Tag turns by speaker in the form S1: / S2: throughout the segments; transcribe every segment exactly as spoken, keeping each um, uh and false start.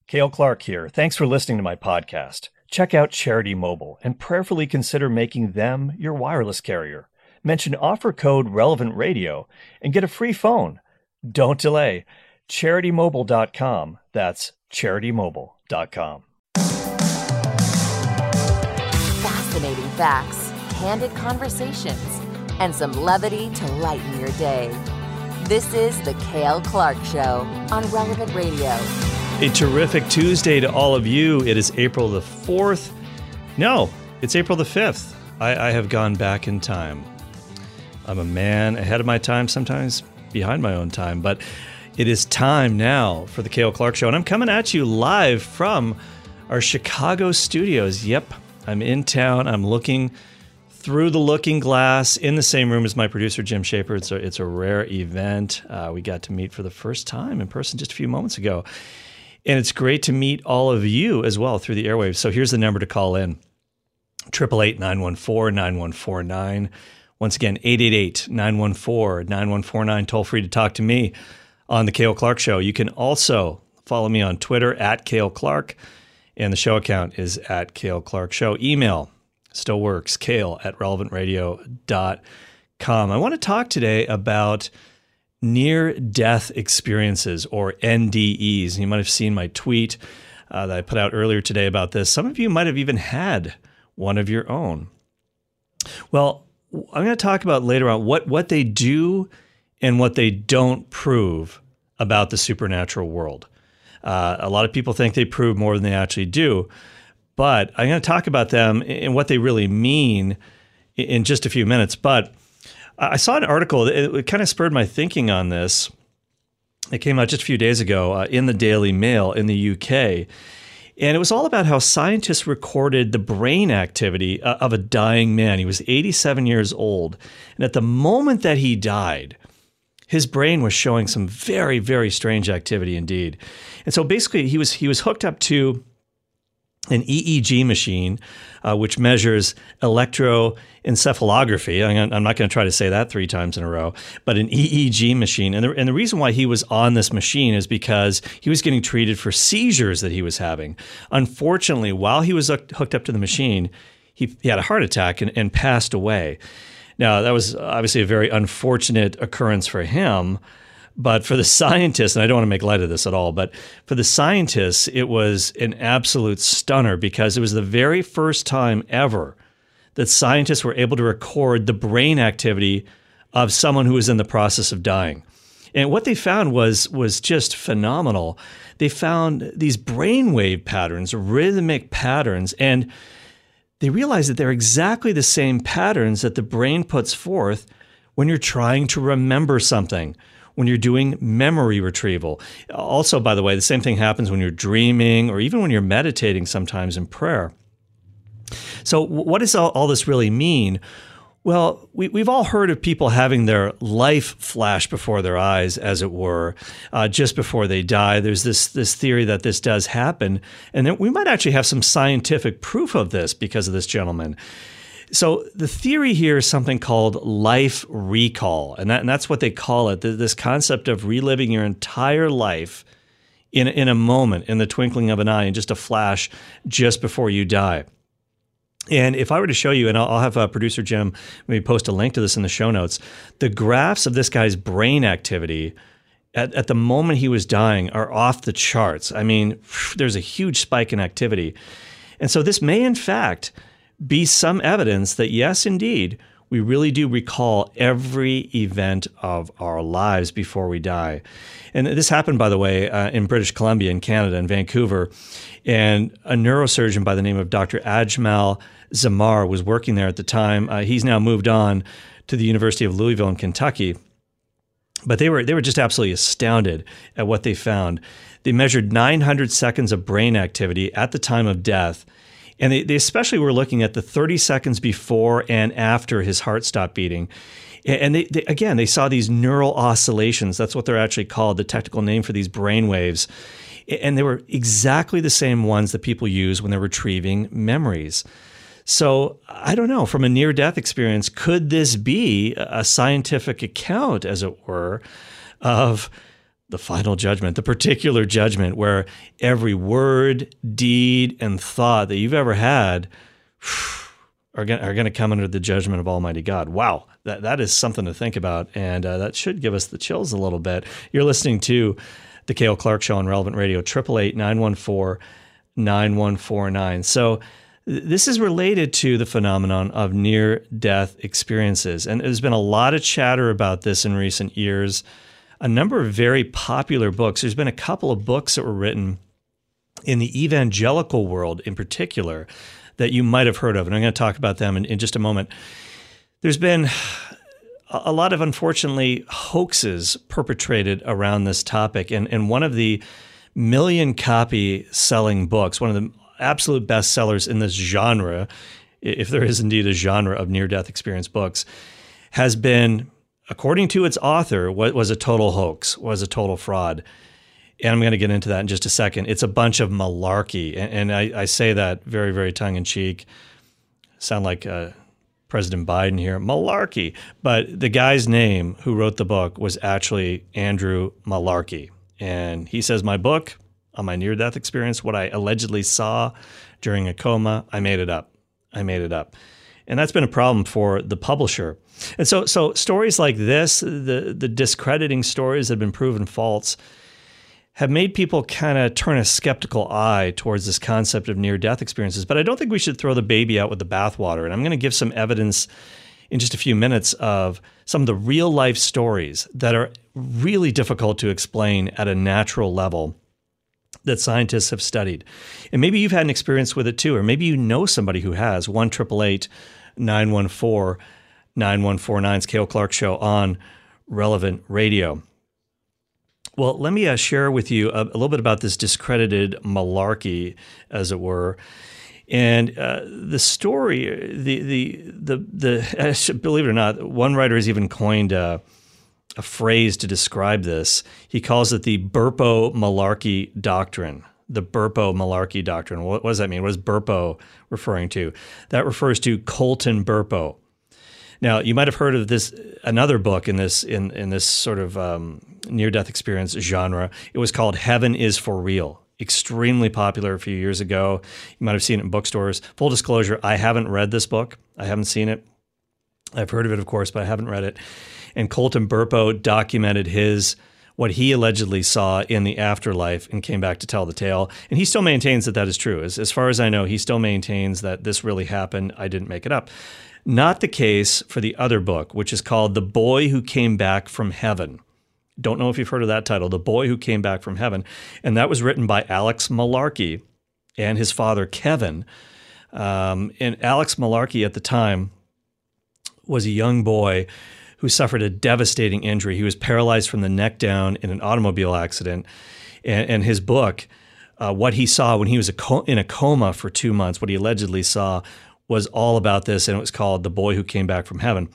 S1: Cale Clark here. Thanks for listening to my podcast. Check out Charity Mobile and prayerfully consider making them your wireless carrier. Mention offer code Relevant Radio and get a free phone. Don't delay. charity mobile dot com. That's charity mobile dot com.
S2: Fascinating facts, candid conversations, and some levity to lighten your day. This is The Cale Clark Show on Relevant Radio.
S1: A terrific Tuesday to all of you. It is April the fourth. No, it's April the fifth. I, I have gone back in time. I'm a man ahead of my time, sometimes behind my own time, but it is time now for the Cale Clark Show, and I'm coming at you live from our Chicago studios. Yep, I'm in town. I'm looking through the looking glass in the same room as my producer, Jim Shaper. It's a, it's a rare event. Uh, we got to meet for the first time in person just a few moments ago. And it's great to meet all of you as well through the airwaves. So here's the number to call in. eight eight eight, nine one four, nine one four nine. Once again, eight eight eight, nine one four, nine one four nine. Toll free to talk to me on The Cale Clark Show. You can also follow me on Twitter at Cale Clark. And the show account is at Cale Clark Show. Email still works, Cale at relevant radio dot com. I want to talk today about near-death experiences, or N D Es. You might have seen my tweet uh, that I put out earlier today about this. Some of you might have even had one of your own. Well, I'm going to talk about later on what, what they do and what they don't prove about the supernatural world. Uh, a lot of people think they prove more than they actually do, but I'm going to talk about them and what they really mean in just a few minutes. But I saw an article that it kind of spurred my thinking on this. It came out just a few days ago uh, in the Daily Mail in the U K. And it was all about how scientists recorded the brain activity uh, of a dying man. He was eighty-seven years old. And at the moment that he died, his brain was showing some very, very strange activity indeed. And so basically he was he was hooked up to an E E G machine, uh, which measures electroencephalography. I'm not going to try to say that three times in a row, but an E E G machine. And the, and the reason why he was on this machine is because he was getting treated for seizures that he was having. Unfortunately, while he was hooked up to the machine, he, he had a heart attack and, and passed away. Now, that was obviously a very unfortunate occurrence for him. But for the scientists, and I don't want to make light of this at all, but for the scientists, it was an absolute stunner because it was the very first time ever that scientists were able to record the brain activity of someone who was in the process of dying. And what they found was, was just phenomenal. They found these brainwave patterns, rhythmic patterns, and they realized that they're exactly the same patterns that the brain puts forth when you're trying to remember something, when you're doing memory retrieval. Also, by the way, the same thing happens when you're dreaming or even when you're meditating sometimes in prayer. So what does all, all this really mean? Well, we, we've all heard of people having their life flash before their eyes, as it were, uh, just before they die. There's this, this theory that this does happen, and that we might actually have some scientific proof of this because of this gentleman. So the theory here is something called life recall, and, that, and that's what they call it, this concept of reliving your entire life in, in a moment, in the twinkling of an eye, in just a flash just before you die. And if I were to show you, and I'll, I'll have uh, producer Jim maybe post a link to this in the show notes, the graphs of this guy's brain activity at, at the moment he was dying are off the charts. I mean, there's a huge spike in activity. And so this may, in fact, be some evidence that, yes, indeed, we really do recall every event of our lives before we die. And this happened, by the way, uh, in British Columbia, in Canada, in Vancouver. And a neurosurgeon by the name of Doctor Ajmal Zamar was working there at the time. Uh, he's now moved on to the University of Louisville in Kentucky. But they were they were just absolutely astounded at what they found. They measured nine hundred seconds of brain activity at the time of death. And they, they especially were looking at the thirty seconds before and after his heart stopped beating. And they, they, again, they saw these neural oscillations. That's what they're actually called, the technical name for these brain waves. And they were exactly the same ones that people use when they're retrieving memories. So I don't know, from a near-death experience, could this be a scientific account, as it were, of the final judgment, the particular judgment where every word, deed, and thought that you've ever had are going are going to come under the judgment of Almighty God. Wow, that that is something to think about, and uh, that should give us the chills a little bit. You're listening to the Cale Clark Show on Relevant Radio, eight eight eight, nine one four, nine one four nine. So this is related to the phenomenon of near-death experiences, and there's been a lot of chatter about this in recent years. A number of very popular books. There's been a couple of books that were written in the evangelical world in particular that you might have heard of, and I'm going to talk about them in, in just a moment. There's been a lot of, unfortunately, hoaxes perpetrated around this topic, and, and one of the million-copy selling books, one of the absolute bestsellers in this genre, if there is indeed a genre of near-death experience books, has been, according to its author, what was a total hoax, was a total fraud. And I'm going to get into that in just a second. It's a bunch of malarkey. And, and I, I say that very, very tongue-in-cheek. Sound like uh, President Biden here. Malarkey. But the guy's name who wrote the book was actually Andrew Malarkey. And he says, my book on my near-death experience, what I allegedly saw during a coma, I made it up. I made it up. And that's been a problem for the publisher. And so so stories like this, the, the discrediting stories that have been proven false, have made people kind of turn a skeptical eye towards this concept of near-death experiences. But I don't think we should throw the baby out with the bathwater. And I'm going to give some evidence in just a few minutes of some of the real-life stories that are really difficult to explain at a natural level that scientists have studied. And maybe you've had an experience with it too, or maybe you know somebody who has. one eight eight eight, nine one four, nine one four nine. It's Cale Clark Show on Relevant Radio. Well, let me uh, share with you a, a little bit about this discredited malarkey, as it were. And uh, the story, the the the the believe it or not, one writer has even coined uh, a phrase to describe this. He calls it the Burpo Malarkey Doctrine. The Burpo Malarkey Doctrine. What, what does that mean? What is Burpo referring to? That refers to Colton Burpo. Now, you might have heard of this another book in this in in this sort of um, near-death experience genre. It was called Heaven is for Real. Extremely popular a few years ago. You might have seen it in bookstores. Full disclosure, I haven't read this book. I haven't seen it. I've heard of it, of course, but I haven't read it. And Colton Burpo documented his what he allegedly saw in the afterlife and came back to tell the tale. And he still maintains that that is true. As, as far as I know, he still maintains that this really happened. I didn't make it up. Not the case for the other book, which is called The Boy Who Came Back from Heaven. Don't know if you've heard of that title, The Boy Who Came Back from Heaven. And that was written by Alex Malarkey and his father, Kevin. Um, and Alex Malarkey at the time was a young boy who suffered a devastating injury. He was paralyzed from the neck down in an automobile accident. And, and his book, uh, what he saw when he was a co- in a coma for two months, what he allegedly saw was all about this, and it was called The Boy Who Came Back from Heaven.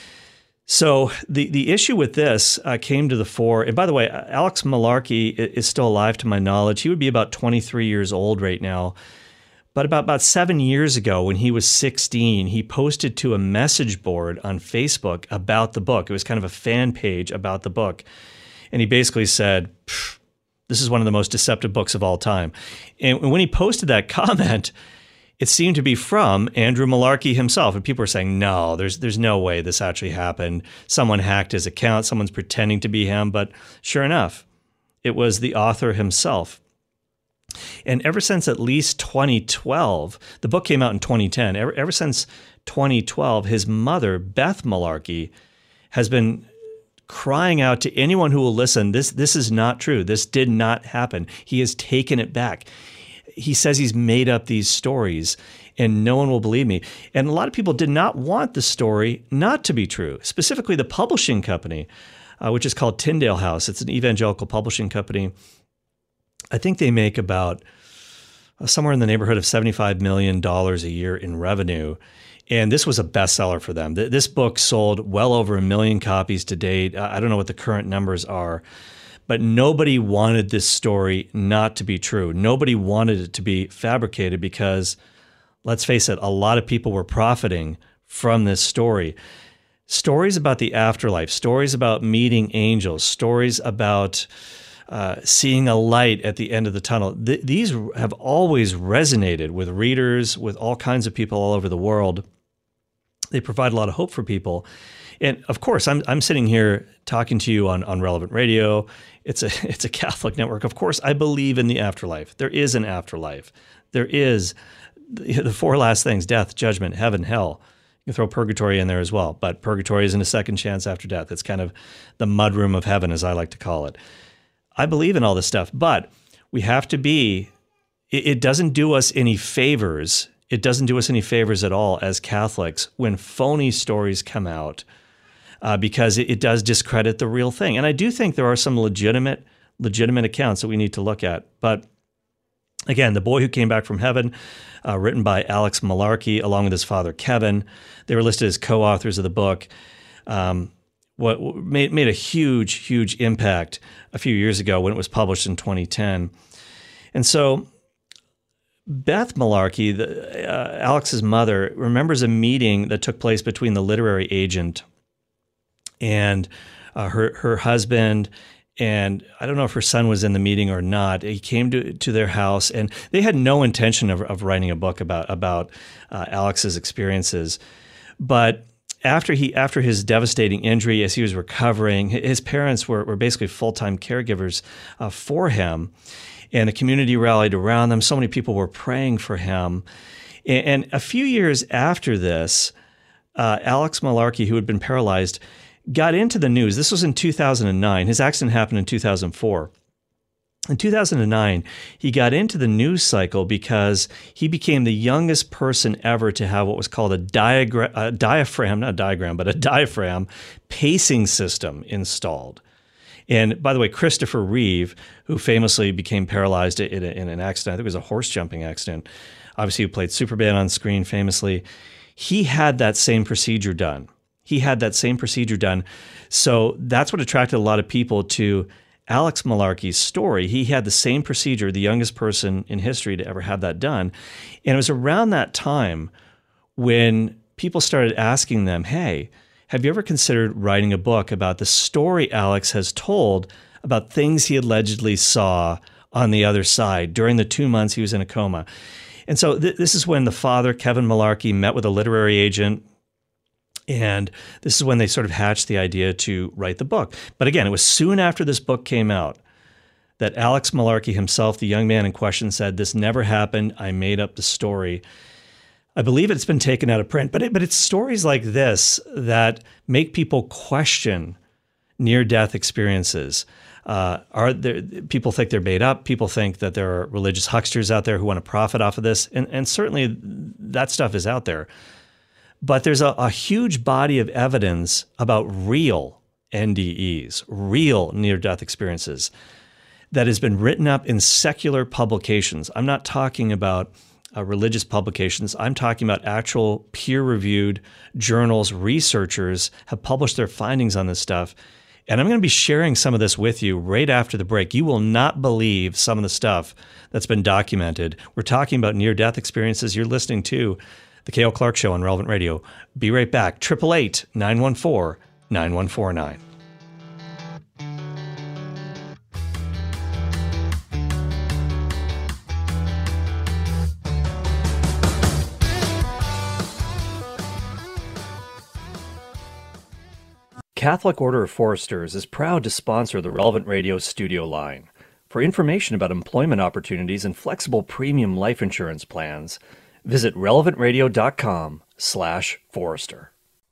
S1: So the, the issue with this uh, came to the fore. And by the way, Alex Malarkey is still alive to my knowledge. He would be about twenty-three years old right now. But about, about seven years ago, when he was sixteen, he posted to a message board on Facebook about the book. It was kind of a fan page about the book. And he basically said, this is one of the most deceptive books of all time. And when he posted that comment, it seemed to be from Andrew Malarkey himself. And people were saying, no, there's there's no way this actually happened. Someone hacked his account. Someone's pretending to be him. But sure enough, it was the author himself. And ever since at least twenty twelve, the book came out in twenty ten. Ever, ever since twenty twelve, his mother, Beth Malarkey, has been crying out to anyone who will listen, this, this is not true. This did not happen. He has taken it back. He says he's made up these stories and no one will believe me. And a lot of people did not want the story not to be true, specifically the publishing company, uh, which is called Tyndale House. It's an evangelical publishing company. I think they make about uh, somewhere in the neighborhood of seventy-five million dollars a year in revenue. And this was a bestseller for them. Th- this book sold well over a million copies to date. Uh, I don't know what the current numbers are. But nobody wanted this story not to be true. Nobody wanted it to be fabricated because, let's face it, a lot of people were profiting from this story. stories about the afterlife, stories about meeting angels, stories about uh, seeing a light at the end of the tunnel. Th- these have always resonated with readers, with all kinds of people all over the world. They provide a lot of hope for people. And of course, I'm I'm sitting here talking to you on, on Relevant Radio. It's a it's a Catholic network. Of course, I believe in the afterlife. There is an afterlife. There is the, the four last things: death, judgment, heaven, hell. You can throw purgatory in there as well, but purgatory isn't a second chance after death. It's kind of the mudroom of heaven, as I like to call it. I believe in all this stuff, but we have to be, it, it doesn't do us any favors. It doesn't do us any favors at all as Catholics when phony stories come out, uh, because it, it does discredit the real thing. And I do think there are some legitimate, legitimate accounts that we need to look at. But again, The Boy Who Came Back from Heaven, uh, written by Alex Malarkey, along with his father, Kevin. They were listed as co-authors of the book. Um, what made, made a huge, huge impact a few years ago when it was published in twenty ten. And so Beth Malarkey, the, uh, Alex's mother, remembers a meeting that took place between the literary agent and uh, her her husband. And I don't know if her son was in the meeting or not. He came to, to their house, and they had no intention of, of writing a book about about uh, Alex's experiences. But after he after his devastating injury, as he was recovering, his parents were, were basically full-time caregivers uh, for him, and the community rallied around them. So many people were praying for him. And, and a few years after this, uh, Alex Malarkey, who had been paralyzed, got into the news. This was in two thousand nine. His accident happened in two thousand four. In two thousand nine, he got into the news cycle because he became the youngest person ever to have what was called a, diagram, a diaphragm, not a diagram, but a diaphragm pacing system installed. And by the way, Christopher Reeve, who famously became paralyzed in, a, in an accident, I think it was a horse jumping accident, obviously who played Superman on screen famously, he had that same procedure done. He had that same procedure done. So that's what attracted a lot of people to Alex Malarkey's story. He had the same procedure, the youngest person in history to ever have that done. And it was around that time when people started asking them, hey, have you ever considered writing a book about the story Alex has told about things he allegedly saw on the other side during the two months he was in a coma? And so th- this is when the father, Kevin Malarkey, met with a literary agent. And this is when they sort of hatched the idea to write the book. But again, it was soon after this book came out that Alex Malarkey himself, the young man in question, said, this never happened. I made up the story. I believe it's been taken out of print, but it, but it's stories like this that make people question near-death experiences. Uh, are there, people think they're made up. People think that there are religious hucksters out there who want to profit off of this. And, and certainly that stuff is out there. But there's a, a huge body of evidence about real N D Es, real near-death experiences, that has been written up in secular publications. I'm not talking about uh, religious publications. I'm talking about actual peer-reviewed journals. Researchers have published their findings on this stuff. And I'm going to be sharing some of this with you right after the break. You will not believe some of the stuff that's been documented. We're talking about near-death experiences. You're listening to The Cale Clark Show on Relevant Radio. Be right back. eight eight eight, nine one four, nine one four nine. Catholic Order of Foresters is proud to sponsor the Relevant Radio studio line. For information about employment opportunities and flexible premium life insurance plans, visit relevantradio.com slash Forrester.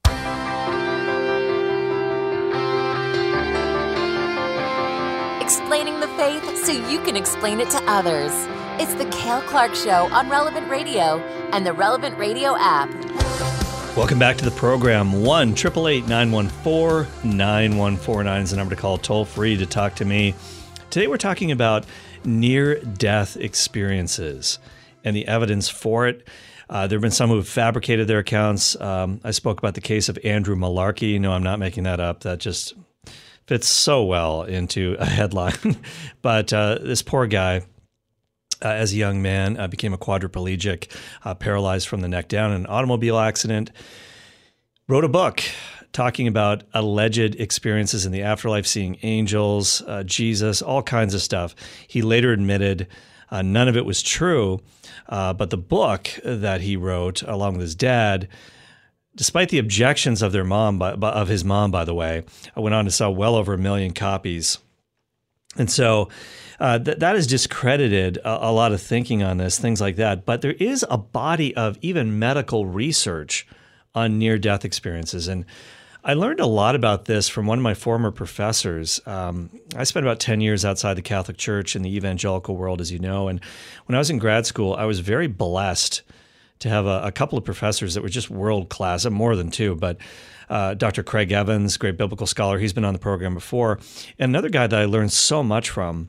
S2: Explaining the faith so you can explain it to others. It's the Cale Clark Show on Relevant Radio and the Relevant Radio app.
S1: Welcome back to the program. one eight eight eight, nine one four, nine one four nine is the number to call toll free to talk to me. Today we're talking about near-death experiences and the evidence for it. Uh, there have been some who have fabricated their accounts. Um, I spoke about the case of Andrew Malarkey. No, I'm not making that up. That just fits so well into a headline. But uh, this poor guy, uh, as a young man, uh, became a quadriplegic, uh, paralyzed from the neck down in an automobile accident, wrote a book talking about alleged experiences in the afterlife, seeing angels, uh, Jesus, all kinds of stuff. He later admitted uh, none of it was true, uh, but the book that he wrote along with his dad, despite the objections of their mom, by, of his mom, by the way, went on to sell well over a million copies. And so uh, th- that has discredited a-, a lot of thinking on this, things like that. But there is a body of even medical research on near-death experiences. And I learned a lot about this from one of my former professors. Um, I spent about ten years outside the Catholic Church in the evangelical world, as you know. And when I was in grad school, I was very blessed to have a, a couple of professors that were just world-class, more than two, but uh, Doctor Craig Evans, great biblical scholar, he's been on the program before. And another guy that I learned so much from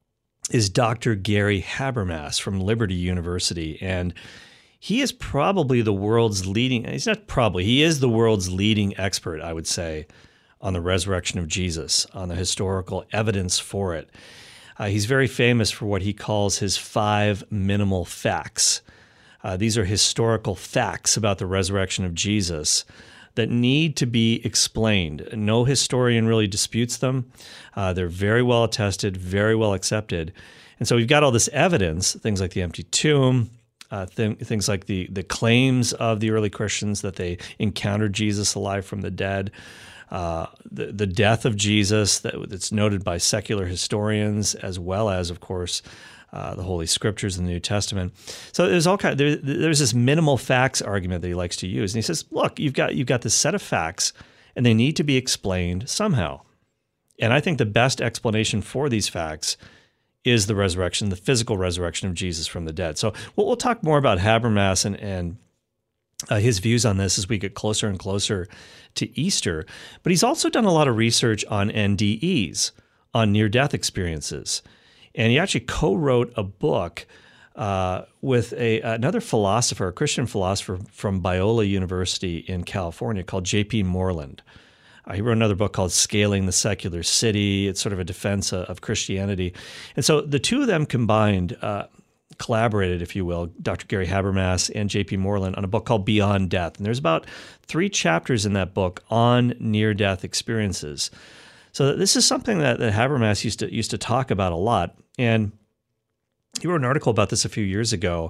S1: is Doctor Gary Habermas from Liberty University. And he is probably the world's leading, he's not probably, he is the world's leading expert, I would say, on the resurrection of Jesus, on the historical evidence for it. Uh, he's very famous for what he calls his five minimal facts. Uh, these are historical facts about the resurrection of Jesus that need to be explained. No historian really disputes them. Uh, they're very well attested, very well accepted. And so we've got all this evidence, things like the empty tomb, Uh, th- things like the the claims of the early Christians that they encountered Jesus alive from the dead, uh, the the death of Jesus that, that's noted by secular historians, as well as, of course, uh, the Holy Scriptures in the New Testament. So there's all kind. There, there's this minimal facts argument that he likes to use, and he says, "Look, you've got you've got this set of facts, and they need to be explained somehow." And I think the best explanation for these facts is the resurrection, the physical resurrection of Jesus from the dead. So we'll, we'll talk more about Habermas and, and uh, his views on this as we get closer and closer to Easter. But he's also done a lot of research on N D Es, on near-death experiences. And he actually co-wrote a book uh, with a, another philosopher, a Christian philosopher from Biola University in California called J P Moreland. Uh, he wrote another book called Scaling the Secular City. It's sort of a defense of, of Christianity. And so the two of them combined, uh, collaborated, if you will, Doctor Gary Habermas and J P Moreland, on a book called Beyond Death. And there's about three chapters in that book on near-death experiences. So this is something that, that Habermas used to used to talk about a lot. And he wrote an article about this a few years ago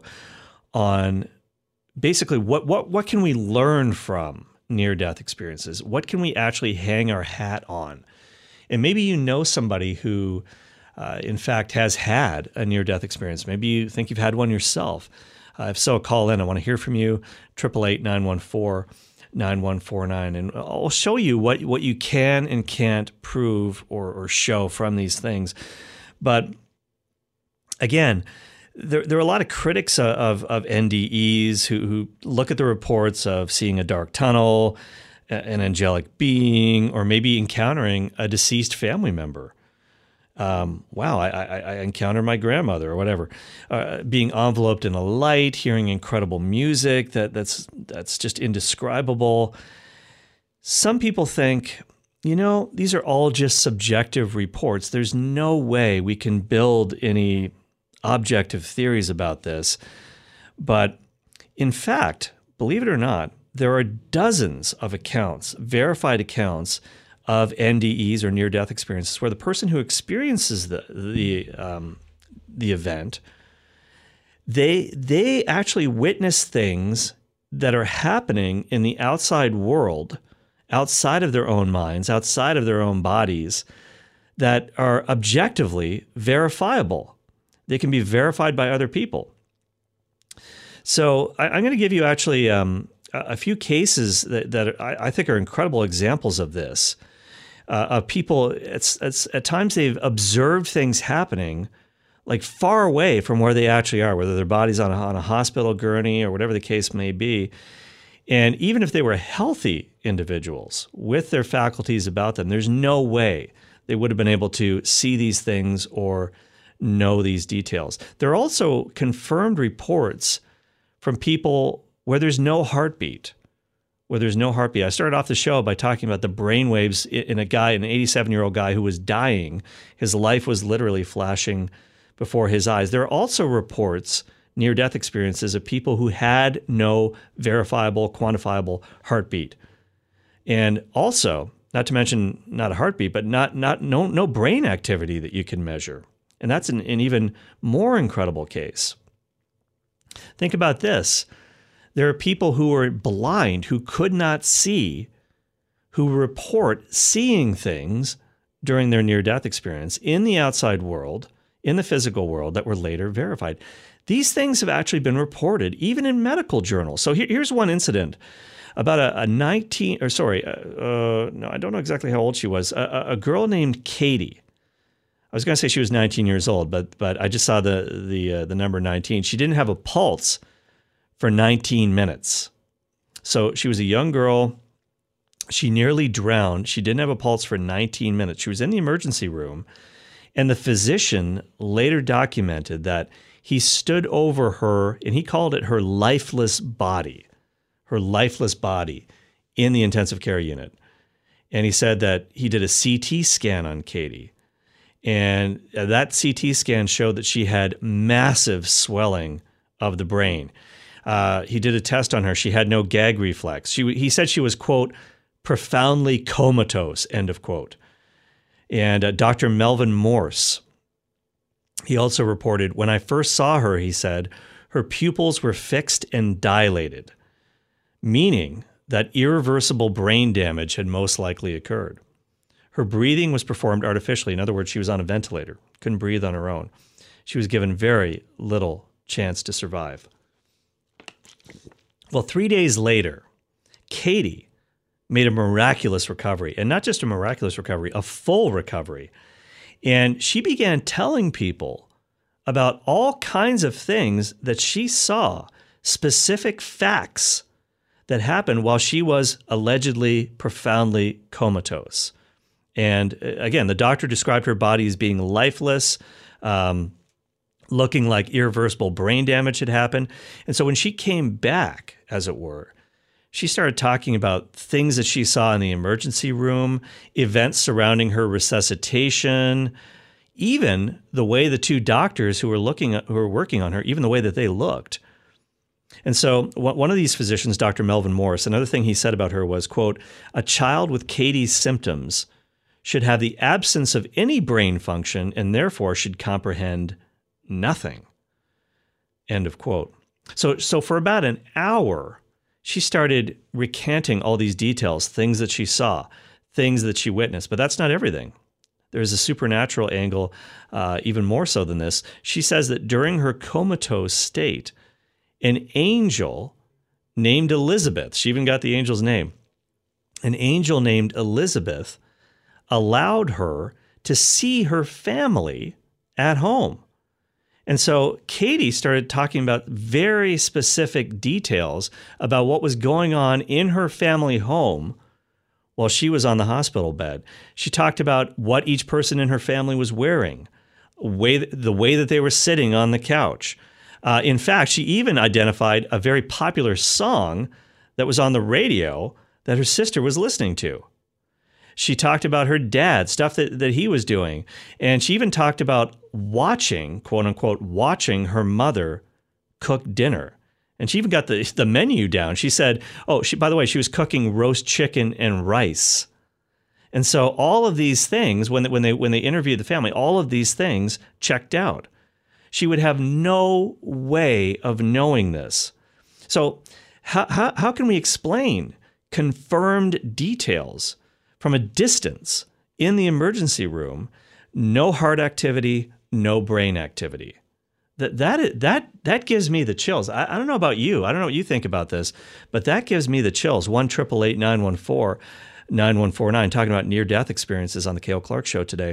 S1: on basically what what what can we learn from near-death experiences? What can we actually hang our hat on? And maybe you know somebody who, uh, in fact, has had a near-death experience. Maybe you think you've had one yourself. Uh, if so, call in. I want to hear from you, eight eight eight, nine one four, nine one four nine. And I'll show you what, what you can and can't prove or, or show from these things. But again, There, there are a lot of critics of, of N D Es who, who look at the reports of seeing a dark tunnel, an angelic being, or maybe encountering a deceased family member. Um, wow, I, I, I encountered my grandmother or whatever. Uh, being enveloped in a light, hearing incredible music that that's that's just indescribable. Some people think, you know, these are all just subjective reports. There's no way we can build any objective theories about this. But in fact, believe it or not, there are dozens of accounts, verified accounts of N D Es or near-death experiences where the person who experiences the the um, the event, they they actually witness things that are happening in the outside world, outside of their own minds, outside of their own bodies, that are objectively verifiable. They can be verified by other people. So I, I'm going to give you actually um, a, a few cases that, that I, I think are incredible examples of this. Uh, of people, it's, it's at times they've observed things happening like far away from where they actually are, whether their body's on a, on a hospital gurney or whatever the case may be. And even if they were healthy individuals with their faculties about them, there's no way they would have been able to see these things or know these details. There are also confirmed reports from people where there's no heartbeat, where there's no heartbeat. I started off the show by talking about the brainwaves in a guy, an eighty-seven-year-old guy who was dying. His life was literally flashing before his eyes. There are also reports, near-death experiences of people who had no verifiable, quantifiable heartbeat. And also, not to mention not a heartbeat, but not not no no brain activity that you can measure. And that's an, an even more incredible case. Think about this. There are people who are blind, who could not see, who report seeing things during their near-death experience in the outside world, in the physical world, that were later verified. These things have actually been reported, even in medical journals. So here, here's one incident about a, a nineteen, or sorry, uh, uh, no, I don't know exactly how old she was. A, a girl named Katie. I was going to say she was nineteen years old, but but I just saw the the uh, the number nineteen. She didn't have a pulse for nineteen minutes. So she was a young girl. She nearly drowned. She didn't have a pulse for nineteen minutes. She was in the emergency room, and the physician later documented that he stood over her, and he called it her lifeless body, her lifeless body in the intensive care unit. And he said that he did a C T scan on Katie. And that C T scan showed that she had massive swelling of the brain. Uh, he did a test on her. She had no gag reflex. She, he said she was, quote, profoundly comatose, end of quote. And uh, Doctor Melvin Morse, he also reported, when I first saw her, he said, her pupils were fixed and dilated, meaning that irreversible brain damage had most likely occurred. Her breathing was performed artificially. In other words, she was on a ventilator, couldn't breathe on her own. She was given very little chance to survive. Well, three days later, Katie made a miraculous recovery, and not just a miraculous recovery, a full recovery. And she began telling people about all kinds of things that she saw, specific facts that happened while she was allegedly profoundly comatose. And again, the doctor described her body as being lifeless, um, looking like irreversible brain damage had happened. And so when she came back, as it were, she started talking about things that she saw in the emergency room, events surrounding her resuscitation, even the way the two doctors who were looking at, who were working on her, even the way that they looked. And so one of these physicians, Doctor Melvin Morse, another thing he said about her was, quote, a child with Katie's symptoms should have the absence of any brain function and therefore should comprehend nothing, end of quote. So, so for about an hour, she started recanting all these details, things that she saw, things that she witnessed. But that's not everything. There's a supernatural angle, uh, even more so than this. She says that during her comatose state, an angel named Elizabeth, she even got the angel's name, an angel named Elizabeth allowed her to see her family at home. And so Katie started talking about very specific details about what was going on in her family home while she was on the hospital bed. She talked about what each person in her family was wearing, way, the way that they were sitting on the couch. Uh, in fact, she even identified a very popular song that was on the radio that her sister was listening to. She talked about her dad, stuff that, that he was doing. And she even talked about watching, quote unquote, watching her mother cook dinner. And she even got the, the menu down. She said, oh, she, by the way, she was cooking roast chicken and rice. And so all of these things, when, when, they, when they interviewed the family, all of these things checked out. She would have no way of knowing this. So how, how, how can we explain confirmed details from a distance in the emergency room, no heart activity, no brain activity? That that that that gives me the chills. I, I don't know about you. I don't know what you think about this, but that gives me the chills. One triple eight nine one four nine one four nine. Talking about near-death experiences on the Cale Clark Show today.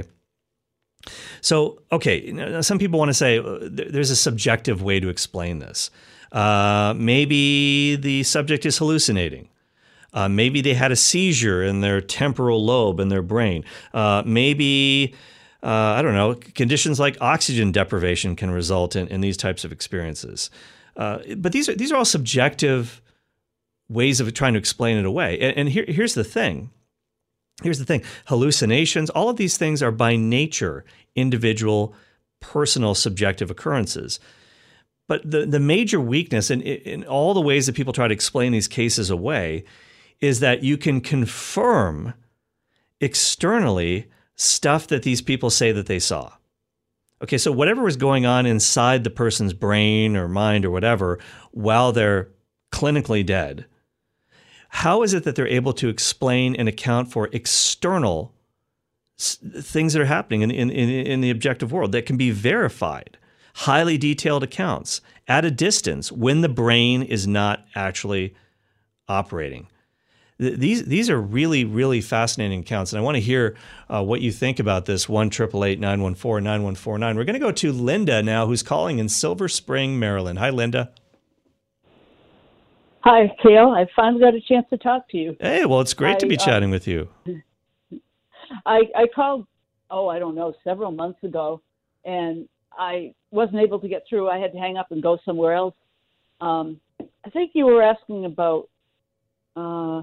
S1: So, okay, some people want to say there's a subjective way to explain this. Uh, maybe the subject is hallucinating. Uh, maybe they had a seizure in their temporal lobe in their brain. Uh, maybe, uh, I don't know, conditions like oxygen deprivation can result in, in these types of experiences. Uh, but these are these are all subjective ways of trying to explain it away. And, and here, here's the thing. Here's the thing. Hallucinations, all of these things are by nature individual, personal, subjective occurrences. But the, the major weakness in, in all the ways that people try to explain these cases away is that you can confirm externally stuff that these people say that they saw. Okay, so whatever was going on inside the person's brain or mind or whatever while they're clinically dead, how is it that they're able to explain and account for external s- things that are happening in, in, in, in the objective world that can be verified, highly detailed accounts at a distance when the brain is not actually operating? These these are really, really fascinating accounts, and I want to hear uh, what you think about this. one eight eight eight, nine one four, nine one four nine. We're going to go to Linda now, who's calling in Silver Spring, Maryland. Hi, Linda.
S3: Hi, Cale. I finally got a chance to talk to you.
S1: Hey, well, it's great
S3: I,
S1: to be
S3: uh,
S1: chatting with you.
S3: I, I called, oh, I don't know, several months ago, and I wasn't able to get through. I had to hang up and go somewhere else. Um, I think you were asking about... Uh,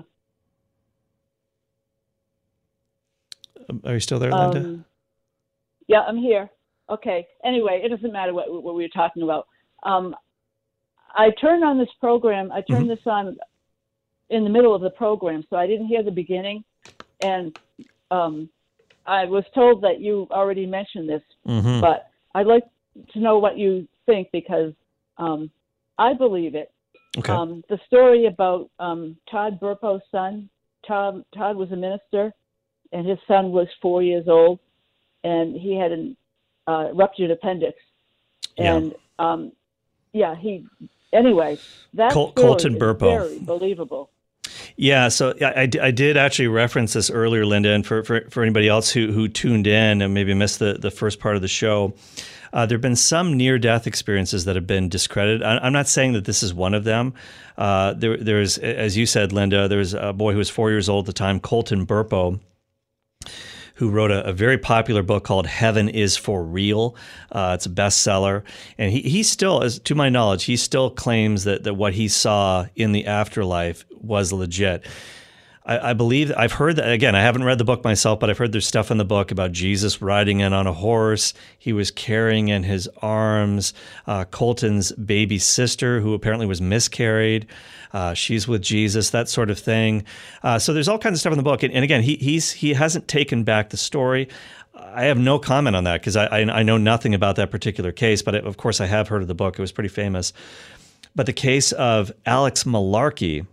S1: Are you still there, Linda?
S3: Um, yeah, I'm here. Okay. Anyway, it doesn't matter what, what we were talking about. Um, I turned on this program. I turned mm-hmm. this on in the middle of the program, so I didn't hear the beginning. And um, I was told that you already mentioned this, mm-hmm. but I'd like to know what you think because um, I believe it.
S1: Okay.
S3: Um, the story about um, Todd Burpo's son. Todd, Todd was a minister. And his son was four years old, and he had a uh, ruptured appendix.
S1: Yeah.
S3: And, um, yeah, he, anyway, that
S1: Col-
S3: story
S1: Colton
S3: is
S1: Burpo.
S3: very believable.
S1: Yeah, so I, I, I did actually reference this earlier, Linda, and for, for, for anybody else who, who tuned in and maybe missed the, the first part of the show, uh, there have been some near-death experiences that have been discredited. I, I'm not saying that this is one of them. Uh, there, there's, as you said, Linda, there's a boy who was four years old at the time, Colton Burpo, who wrote a, a very popular book called Heaven is for Real. Uh, it's a bestseller. And he, he still, as to my knowledge, he still claims that, that what he saw in the afterlife was legit. I, I believe, I've heard that, again, I haven't read the book myself, but I've heard there's stuff in the book about Jesus riding in on a horse. He was carrying in his arms uh, Colton's baby sister, who apparently was miscarried. Uh, she's with Jesus, that sort of thing. Uh, so there's all kinds of stuff in the book. And, and again, he he's he hasn't taken back the story. I have no comment on that because I, I I know nothing about that particular case. But of course, I have heard of the book. It was pretty famous. But the case of Alex Malarkey,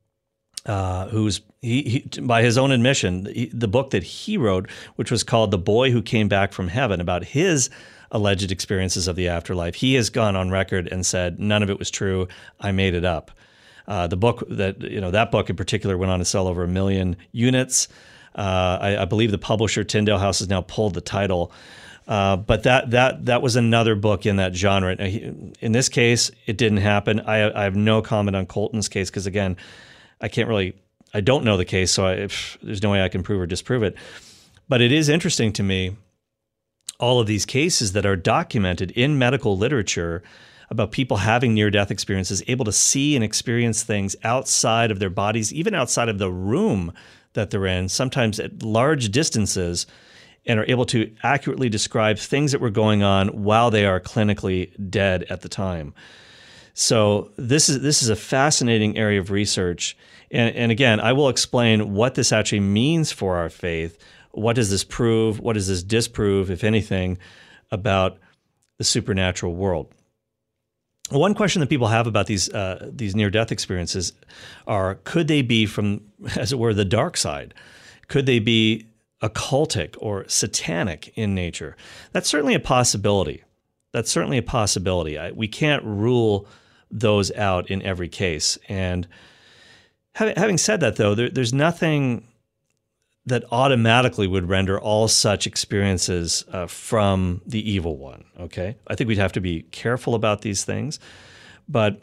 S1: uh, who's he, he by his own admission, he, the book that he wrote, which was called "The Boy Who Came Back from Heaven," about his alleged experiences of the afterlife, he has gone on record and said none of it was true. I made it up. Uh, the book that, you know, that book in particular went on to sell over a million units. Uh, I, I believe the publisher Tyndale House has now pulled the title. Uh, but that that that was another book in that genre. In this case, it didn't happen. I, I have no comment on Colton's case because, again, I can't really, I don't know the case, so I, if, there's no way I can prove or disprove it. But it is interesting to me, all of these cases that are documented in medical literature about people having near-death experiences, able to see and experience things outside of their bodies, even outside of the room that they're in, sometimes at large distances, and are able to accurately describe things that were going on while they are clinically dead at the time. So this is this is a fascinating area of research. And, and again, I will explain what this actually means for our faith. What does this prove? What does this disprove, if anything, about the supernatural world? One question that people have about these uh, these near-death experiences are, could they be from, as it were, the dark side? Could they be occultic or satanic in nature? That's certainly a possibility. That's certainly a possibility. I, we can't rule those out in every case. And having, having said that, though, there, there's nothing that automatically would render all such experiences uh, from the evil one, okay? I think we'd have to be careful about these things. But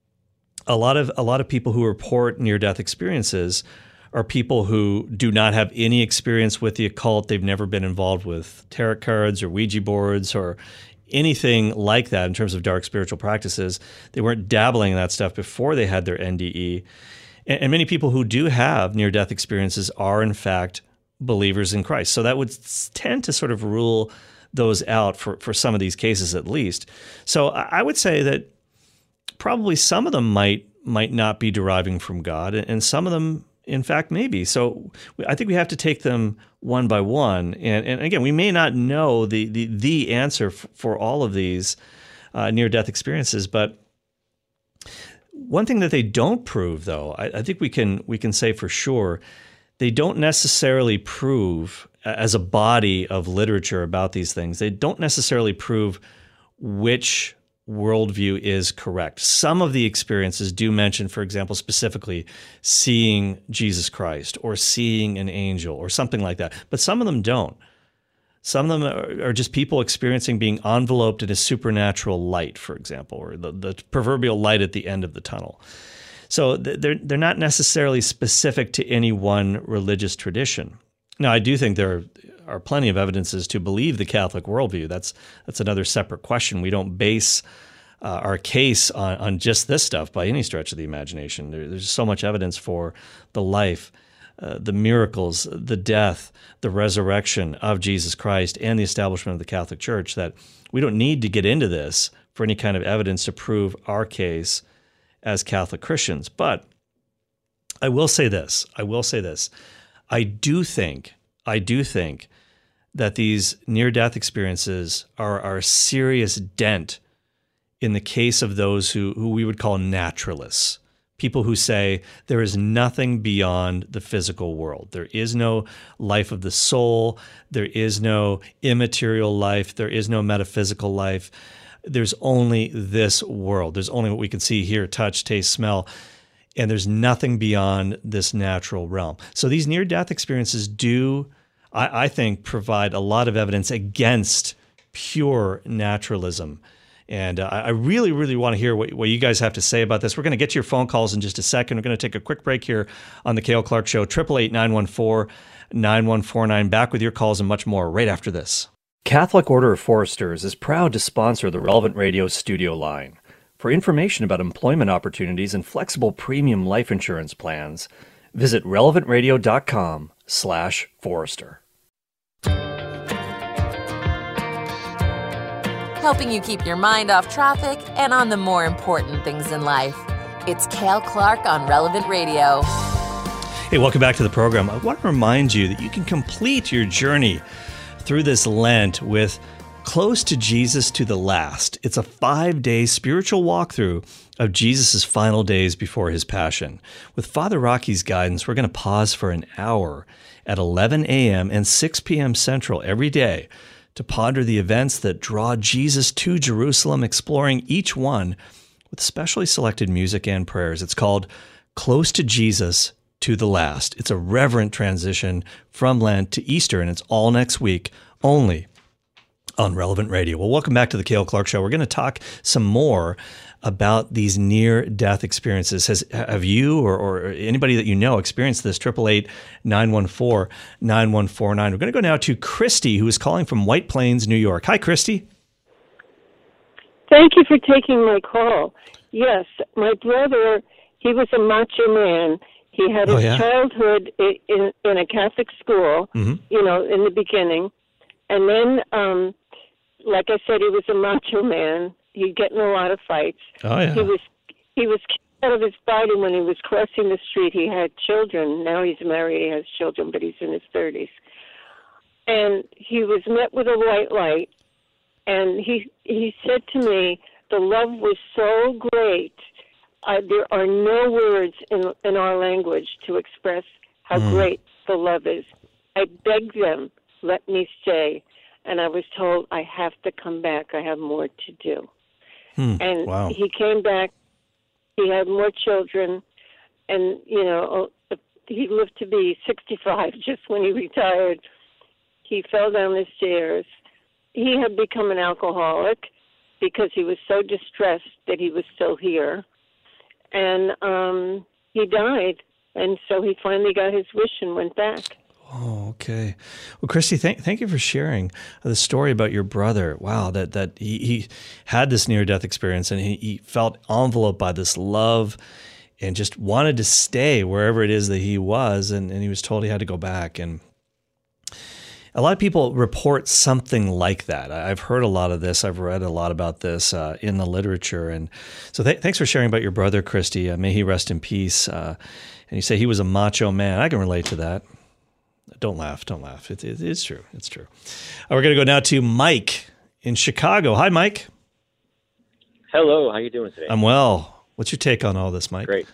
S1: a lot of a lot of people who report near-death experiences are people who do not have any experience with the occult. They've never been involved with tarot cards or Ouija boards or anything like that in terms of dark spiritual practices. They weren't dabbling in that stuff before they had their N D E. And many people who do have near-death experiences are, in fact, believers in Christ. So that would tend to sort of rule those out for, for some of these cases at least. So I would say that probably some of them might might not be deriving from God, and some of them in fact, maybe. So I think we have to take them one by one. And, and again, we may not know the the, the answer f- for all of these uh, near-death experiences, but one thing that they don't prove, though, I, I think we can we can say for sure, they don't necessarily prove, as a body of literature about these things, they don't necessarily prove which worldview is correct. Some of the experiences do mention, for example, specifically seeing Jesus Christ or seeing an angel or something like that, but some of them don't. Some of them are, are just people experiencing being enveloped in a supernatural light, for example, or the, the proverbial light at the end of the tunnel. So they're they're not necessarily specific to any one religious tradition. Now, I do think there are plenty of evidences to believe the Catholic worldview. That's that's another separate question. We don't base uh, our case on, on just this stuff by any stretch of the imagination. There, there's so much evidence for the life, uh, the miracles, the death, the resurrection of Jesus Christ, and the establishment of the Catholic Church that we don't need to get into this for any kind of evidence to prove our case as Catholic Christians. But I will say this, I will say this. I do think, I do think that these near-death experiences are, are a serious dent in the case of those who, who we would call naturalists, people who say there is nothing beyond the physical world. There is no life of the soul. There is no immaterial life. There is no metaphysical life. There's only this world. There's only what we can see, hear, touch, taste, smell, and there's nothing beyond this natural realm. So these near-death experiences do, I, I think, provide a lot of evidence against pure naturalism. And uh, I really, really want to hear what, what you guys have to say about this. We're going to get to your phone calls in just a second. We're going to take a quick break here on the Cale Clark Show, eight eight eight, nine one four, nine one four nine. Back with your calls and much more right after this. Catholic Order of Foresters is proud to sponsor the Relevant Radio studio line. For information about employment opportunities and flexible premium life insurance plans, visit relevantradio.com slash Forester.
S2: Helping you keep your mind off traffic and on the more important things in life. It's Cale Clark on Relevant Radio.
S1: Hey, welcome back to the program. I want to remind you that you can complete your journey through this Lent with Close to Jesus to the Last. It's a five-day spiritual walkthrough of Jesus' final days before his passion. With Father Rocky's guidance, we're going to pause for an hour at eleven a.m. and six p.m. Central every day to ponder the events that draw Jesus to Jerusalem, exploring each one with specially selected music and prayers. It's called Close to Jesus to the Last. It's a reverent transition from Lent to Easter, and it's all next week only on Relevant Radio. Well, welcome back to the Cale Clark Show. We're going to talk some more about these near-death experiences. Has have you or, or anybody that you know experienced this? eight eight eight, nine one four, nine one four nine. We're going to go now to Christy, who is calling from White Plains, New York. Hi, Christy.
S4: Thank you for taking my call. Yes, my brother, he was a macho man. He had his oh, yeah? childhood in, in a Catholic school, mm-hmm. you know, in the beginning. And then, um, like I said, he was a macho man. He'd get in a lot of fights.
S1: Oh, yeah.
S4: He was he was kicked out of his body when he was crossing the street. He had children. Now he's married. He has children, but he's in his thirties. And he was met with a white light. And he he said to me, the love was so great. Uh, there are no words in in our language to express how mm. great the love is. I begged them, let me stay. And I was told, I have to come back. I have more to do. Hmm. And wow. he came back. He had more children. And, you know, he lived to be sixty-five just when he retired. He fell down the stairs. He had become an alcoholic because he was so distressed that he was still here. And um, he died. And so he finally got his wish and went back.
S1: Oh, okay. Well, Christy, thank thank you for sharing the story about your brother. Wow, that that he, he had this near-death experience, and he, he felt enveloped by this love and just wanted to stay wherever it is that he was, and, and he was told he had to go back. And A lot of people report something like that. I've heard a lot of this. I've read a lot about this uh, in the literature. And so th- thanks for sharing about your brother, Christy. Uh, may he rest in peace. Uh, and you say he was a macho man. I can relate to that. Don't laugh. Don't laugh. It, it, it's true. It's true. Uh, we're going to go now to Mike in Chicago. Hi, Mike.
S5: Hello. How you doing today?
S1: I'm well. What's your take on all this, Mike?
S5: Great.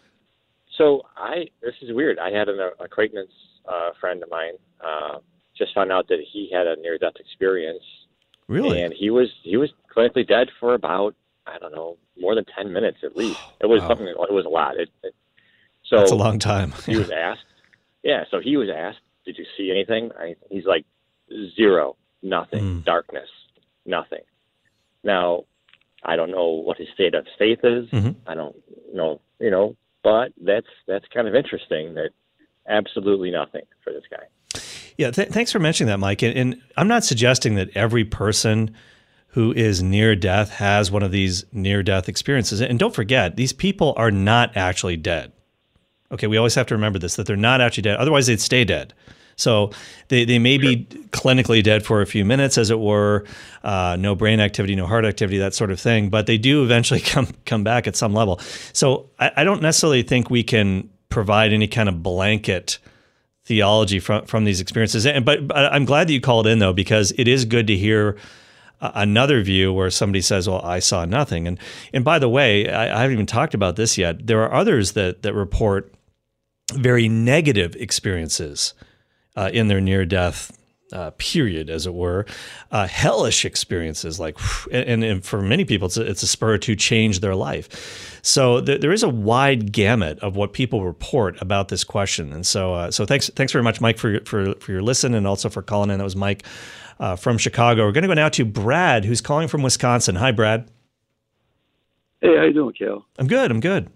S5: So I this is weird. I had an acquaintance uh, friend of mine uh, just found out that he had a near-death experience.
S1: Really?
S5: And he was he was clinically dead for about, I don't know, more than ten minutes at least. It was
S1: Wow.
S5: something. It was a lot. It, it, so
S1: That's a long time.
S5: he was asked. Yeah. So he was asked, "Did you see anything?" I, he's like, zero, nothing,
S1: Mm.
S5: darkness, nothing. Now, I don't know what his state of faith is.
S1: Mhm.
S5: I don't know, you know, but that's that's kind of interesting that absolutely nothing for this guy.
S1: Yeah, th- thanks for mentioning that, Mike. And, and I'm not suggesting that every person who is near death has one of these near-death experiences. And don't forget, these people are not actually dead. Okay, we always have to remember this, that they're not actually dead. Otherwise, they'd stay dead. So they, they may be clinically dead for a few minutes, as it were, uh, no brain activity, no heart activity, that sort of thing. But they do eventually come come back at some level. So I, I don't necessarily think we can provide any kind of blanket theology from from these experiences. And but, but I'm glad that you called in, though, because it is good to hear uh, another view where somebody says, "Well, I saw nothing." And and by the way, I, I haven't even talked about this yet. There are others that that report very negative experiences uh, in their near-death uh, period, as it were, uh, hellish experiences. Like, and, and for many people, it's a, it's a spur to change their life. So th- there is a wide gamut of what people report about this question. And so, uh, so thanks, thanks very much, Mike, for for for your listen, and also for calling in. That was Mike uh, from Chicago. We're going to go now to Brad, who's calling from Wisconsin. Hi, Brad.
S6: Hey, how you doing, Cal?
S1: I'm good. I'm good.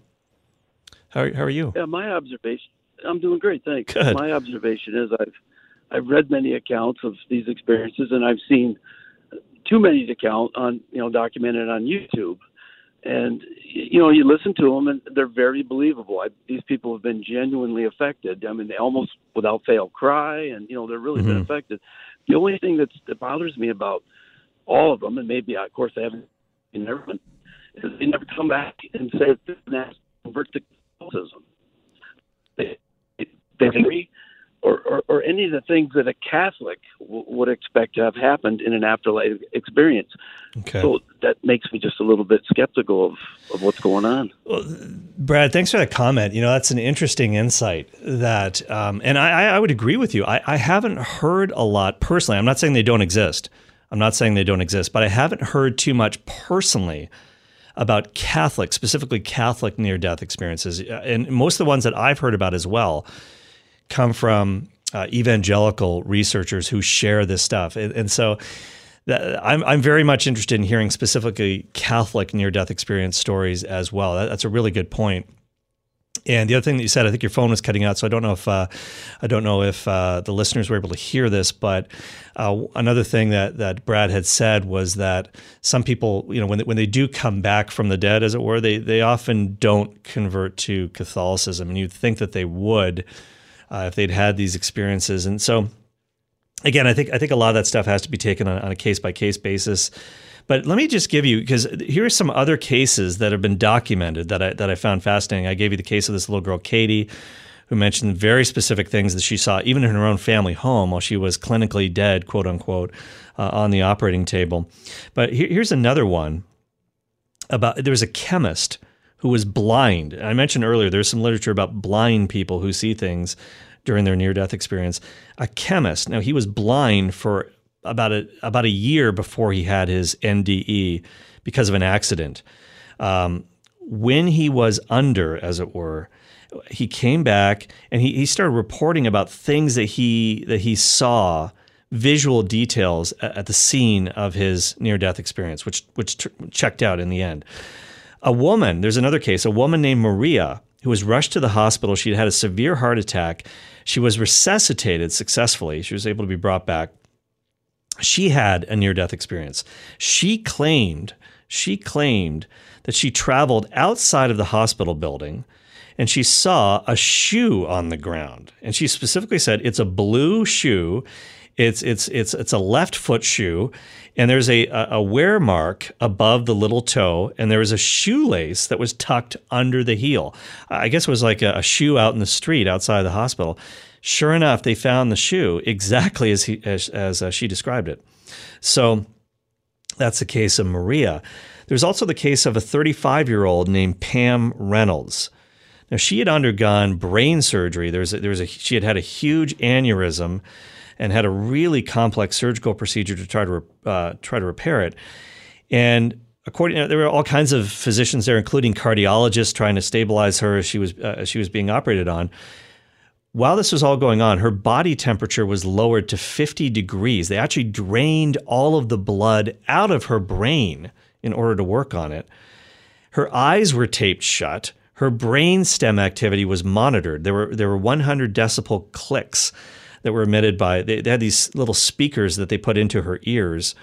S1: How how are you?
S6: Yeah, my observation. I'm doing great, thanks.
S1: Good.
S6: My observation is I've I've read many accounts of these experiences, and I've seen too many to count on you know documented on YouTube. And you know, you listen to them, and they're very believable. I, these people have been genuinely affected. I mean, they almost without fail cry, and you know, they're really been
S1: Mhm.
S6: affected. The only thing that's, that bothers me about all of them, and maybe of course I haven't seen everyone, is they never come back and say that convert to Catholicism. They, they agree, or, or, or any of the things that a Catholic w- would expect to have happened in an afterlife experience.
S1: Okay.
S6: So that makes me just a little bit skeptical of, of what's going on.
S1: Well, Brad, thanks for that comment. You know, that's an interesting insight that, um, and I, I would agree with you. I, I haven't heard a lot personally. I'm not saying they don't exist. I'm not saying they don't exist, but I haven't heard too much personally about Catholic, specifically Catholic near-death experiences. And most of the ones that I've heard about as well come from uh, evangelical researchers who share this stuff. And, and so that, I'm, I'm very much interested in hearing specifically Catholic near-death experience stories as well. That, that's a really good point. And the other thing that you said, I think your phone was cutting out, so I don't know if uh, I don't know if uh, the listeners were able to hear this. But uh, another thing that that Brad had said was that some people, you know, when they, when they do come back from the dead, as it were, they they often don't convert to Catholicism, and you'd think that they would uh, if they'd had these experiences. And so, again, I think I think a lot of that stuff has to be taken on, on a case by case basis. But let me just give you, because here are some other cases that have been documented that I that I found fascinating. I gave you the case of this little girl, Katie, who mentioned very specific things that she saw, even in her own family home, while she was clinically dead, quote unquote, uh, on the operating table. But here, here's another one about, there was a chemist who was blind. I mentioned earlier, there's some literature about blind people who see things during their near-death experience. A chemist, now he was blind for about a about a year before he had his N D E because of an accident. Um, when he was under, as it were, he came back and he, he started reporting about things that he that he saw, visual details at, at the scene of his near-death experience, which which t- checked out in the end. A woman, there's another case, a woman named Maria, who was rushed to the hospital. She had had a severe heart attack. She was resuscitated successfully. She was able to be brought back. She had a near-death experience. She claimed, she claimed that she traveled outside of the hospital building and she saw a shoe on the ground. And she specifically said, it's a blue shoe. It's it's it's it's a left foot shoe, and there's a a wear mark above the little toe, and there was a shoelace that was tucked under the heel. I guess it was like a, a shoe out in the street outside the hospital. Sure enough, they found the shoe exactly as he as, as uh, she described it. So that's the case of Maria. There's also the case of a thirty-five-year-old named Pam Reynolds. Now, she had undergone brain surgery. There was a, there was a, she had had a huge aneurysm and had a really complex surgical procedure to try to uh, try to repair it. And according, you know, there were all kinds of physicians there, including cardiologists, trying to stabilize her as she was uh, as she was being operated on. While this was all going on, her body temperature was lowered to fifty degrees. They actually drained all of the blood out of her brain in order to work on it. Her eyes were taped shut. Her brain stem activity was monitored. There were there were one hundred decibel clicks that were emitted by, they, they had these little speakers that they put into her ears.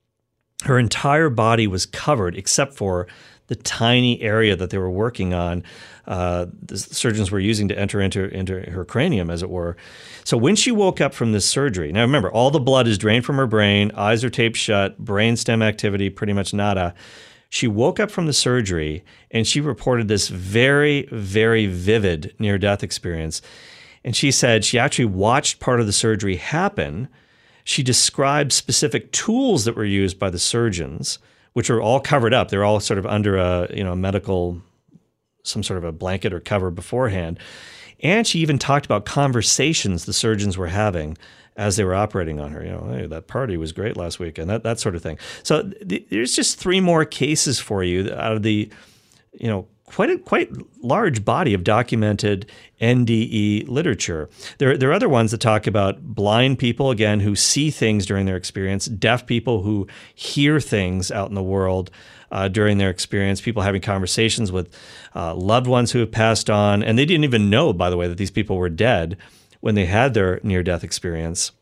S1: Her entire body was covered except for the tiny area that they were working on, uh, the surgeons were using to enter into, into her cranium, as it were. So when she woke up from this surgery, now remember, all the blood is drained from her brain, eyes are taped shut, brain stem activity pretty much nada. She woke up from the surgery and she reported this very, very vivid near-death experience. And she said she actually watched part of the surgery happen. She described specific tools that were used by the surgeons, which are all covered up. They're all sort of under a, you know, medical, some sort of a blanket or cover beforehand. And she even talked about conversations the surgeons were having as they were operating on her. You know, hey, that party was great last weekend, that that sort of thing. So th- there's just three more cases for you out of the, you know, quite a quite large body of documented N D E literature. There, there are other ones that talk about blind people, again, who see things during their experience, deaf people who hear things out in the world uh, during their experience, people having conversations with uh, loved ones who have passed on, and they didn't even know, by the way, that these people were dead when they had their near-death experience.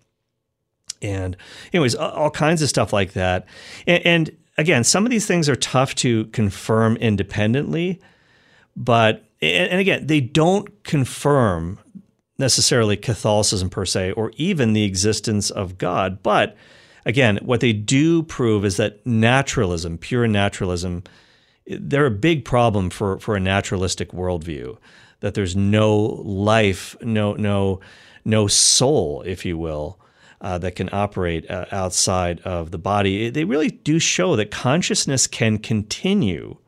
S1: And anyways, all kinds of stuff like that. And, and again, some of these things are tough to confirm independently, but, and again, they don't confirm necessarily Catholicism per se, or even the existence of God. But again, what they do prove is that naturalism, pure naturalism, they're a big problem for, for a naturalistic worldview, that there's no life, no, no, no soul, if you will, uh, that can operate uh, outside of the body. They really do show that consciousness can continue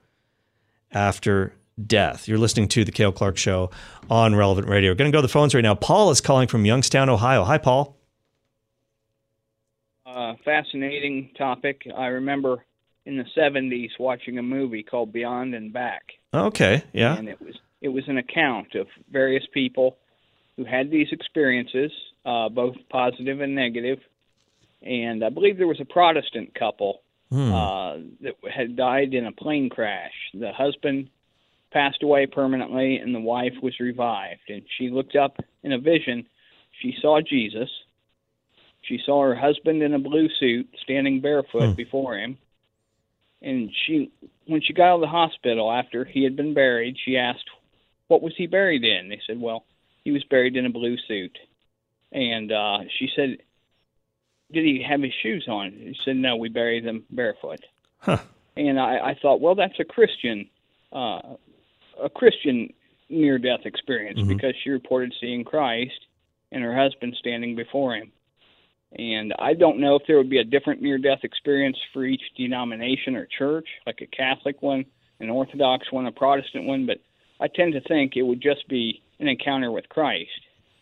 S1: after death. You're listening to The Cale Clark Show on Relevant Radio. We're going to go to the phones right now. Paul is calling from Youngstown, Ohio. Hi, Paul.
S7: Uh, fascinating topic. I remember in the seventies watching a movie called Beyond and Back.
S1: Okay, yeah.
S7: And it was it was an account of various people who had these experiences, uh, both positive and negative. And I believe there was a Protestant couple hmm. uh, that had died in a plane crash. The husband passed away permanently, and the wife was revived. And she looked up in a vision. She saw Jesus. She saw her husband in a blue suit standing barefoot hmm. before him. And she, when she got out of the hospital after he had been buried, she asked, what was he buried in? They said, well, he was buried in a blue suit. And uh, she said, did he have his shoes on? He said, no, we buried them barefoot.
S1: Huh.
S7: And I, I thought, well, that's a Christian uh, a Christian near-death experience mm-hmm. because she reported seeing Christ and her husband standing before him. And I don't know if there would be a different near-death experience for each denomination or church, like a Catholic one, an Orthodox one, a Protestant one, but I tend to think it would just be an encounter with Christ.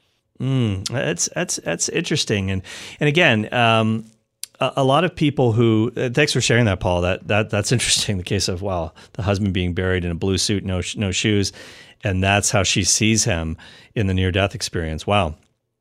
S1: Mm, that's that's that's interesting, and and again, um, a, a lot of people who uh, thanks for sharing that, Paul. That that that's interesting. The case of wow, the husband being buried in a blue suit, no no shoes, and that's how she sees him in the near-death experience. Wow.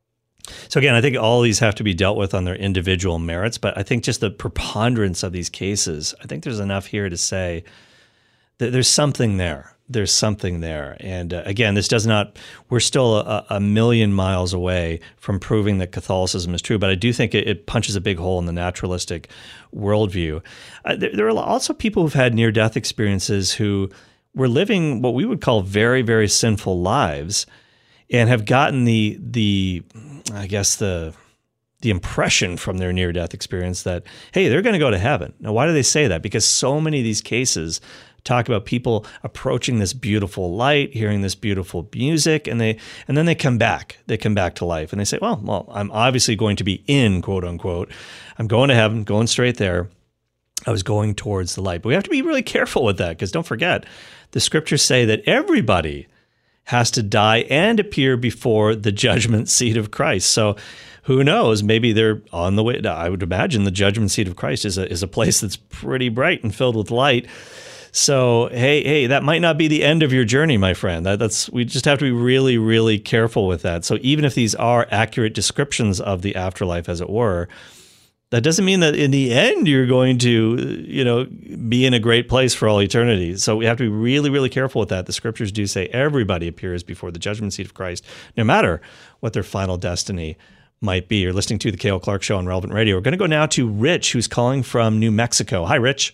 S1: So again, I think all these have to be dealt with on their individual merits, but I think just the preponderance of these cases, I think there's enough here to say that there's something there. There's something there. And uh, again, this does not, we're still a, a million miles away from proving that Catholicism is true, but I do think it, it punches a big hole in the naturalistic worldview. Uh, there, there are also people who've had near-death experiences who were living what we would call very, very sinful lives and have gotten the, the I guess, the the impression from their near-death experience that, hey, they're going to go to heaven. Now, why do they say that? Because so many of these cases talk about people approaching this beautiful light, hearing this beautiful music, and they and then they come back. They come back to life, and they say, well, well, I'm obviously going to be in, quote unquote. I'm going to heaven, going straight there. I was going towards the light. But we have to be really careful with that, because don't forget, the scriptures say that everybody has to die and appear before the judgment seat of Christ. So who knows? Maybe they're on the way. I would imagine the judgment seat of Christ is a is a place that's pretty bright and filled with light. So hey, hey, that might not be the end of your journey, my friend. That, that's we just have to be really, really careful with that. So even if these are accurate descriptions of the afterlife, as it were, that doesn't mean that in the end you're going to, you know, be in a great place for all eternity. So we have to be really, really careful with that. The scriptures do say everybody appears before the judgment seat of Christ, no matter what their final destiny might be. You're listening to the Cale Clark Show on Relevant Radio. We're going to go now to Rich, who's calling from New Mexico. Hi, Rich.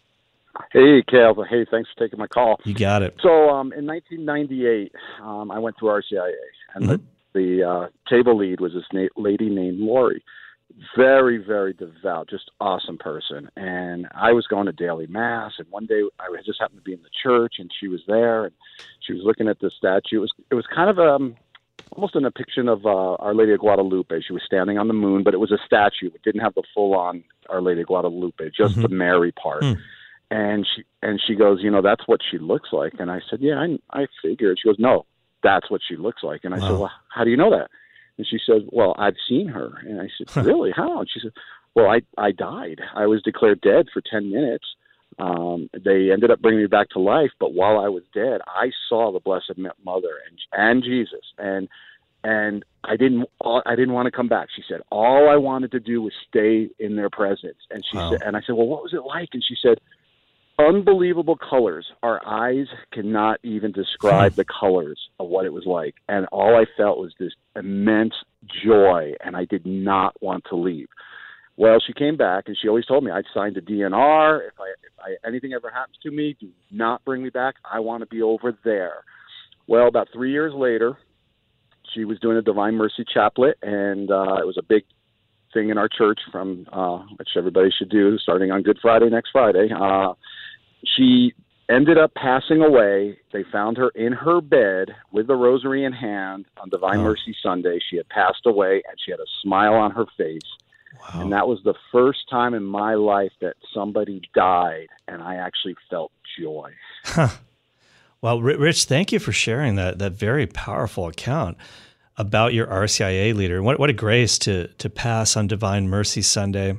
S8: Hey, Cale. Hey, thanks for taking my call.
S1: You got it.
S8: So um, in nineteen ninety-eight, um, I went to R C I A, and mm-hmm. the, the uh, table lead was this na- lady named Lori. Very, very devout, just awesome person. And I was going to daily mass, and one day I just happened to be in the church, and she was there, and she was looking at the statue. It was it was kind of um, almost a depiction of uh, Our Lady of Guadalupe. She was standing on the moon, but it was a statue. It didn't have the full-on Our Lady of Guadalupe, just mm-hmm. the Mary part. Mm. And she and she goes, you know, that's what she looks like. And I said, yeah, I, I figured. She goes, no, that's what she looks like. And I wow. said, well, how do you know that? And she said, well, I've seen her. And I said, really? How? And she said, well, I, I died. I was declared dead for ten minutes. Um, they ended up bringing me back to life. But while I was dead, I saw the Blessed Mother and, and Jesus. And and I didn't I didn't want to come back. She said, all I wanted to do was stay in their presence. And she wow. said, and I said, well, what was it like? And she said, unbelievable colors. Our eyes cannot even describe the colors of what it was like. And all I felt was this immense joy, and I did not want to leave. Well, she came back, and she always told me, I'd signed a D N R. If I, if I anything ever happens to me, do not bring me back. I want to be over there. Well, about three years later, she was doing a Divine Mercy Chaplet, and uh, it was a big thing in our church from uh, which everybody should do, starting on Good Friday next Friday. Uh, she ended up passing away. They found her in her bed with the rosary in hand on Divine oh. Mercy Sunday. She had passed away, and she had a smile on her face. Wow. And that was the first time in my life that somebody died, and I actually felt joy.
S1: Huh. Well, Rich, thank you for sharing that that very powerful account about your R C I A leader. What what a grace to to pass on Divine Mercy Sunday,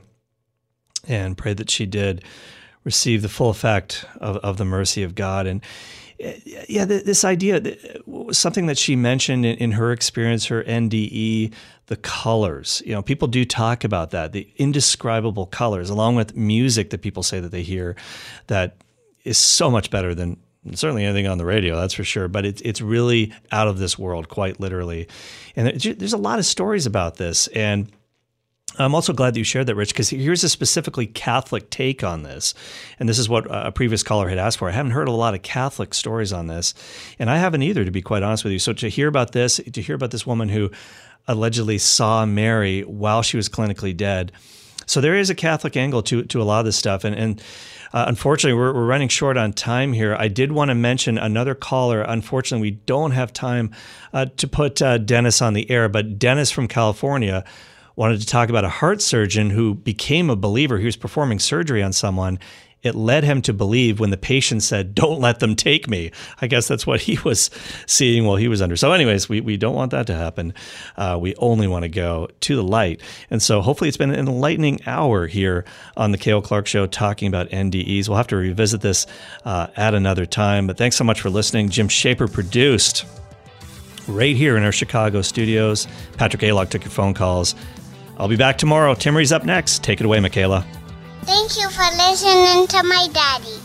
S1: and pray that she did receive the full effect of, of the mercy of God. And yeah, this idea, something that she mentioned in, in her experience, her N D E, the colors. You know, people do talk about that, the indescribable colors, along with music that people say that they hear that is so much better than certainly anything on the radio, that's for sure. But it's it's really out of this world, quite literally. And there's a lot of stories about this. And I'm also glad that you shared that, Rich, because here's a specifically Catholic take on this. And this is what a previous caller had asked for. I haven't heard a lot of Catholic stories on this, and I haven't either, to be quite honest with you. So to hear about this, to hear about this woman who allegedly saw Mary while she was clinically dead. So there is a Catholic angle to to a lot of this stuff. And, and uh, unfortunately, we're, we're running short on time here. I did want to mention another caller. Unfortunately, we don't have time uh, to put uh, Dennis on the air, but Dennis from California wanted to talk about a heart surgeon who became a believer. He was performing surgery on someone. It led him to believe when the patient said, "Don't let them take me." I guess that's what he was seeing while he was under. So anyways, we, we don't want that to happen. Uh, we only want to go to the light. And so hopefully it's been an enlightening hour here on the Cale Clark Show talking about N D Es. We'll have to revisit this uh, at another time. But thanks so much for listening. Jim Shaper produced right here in our Chicago studios. Patrick Alog took your phone calls. I'll be back tomorrow. Timmery's up next. Take it away, Michaela.
S9: Thank you for listening to my daddy.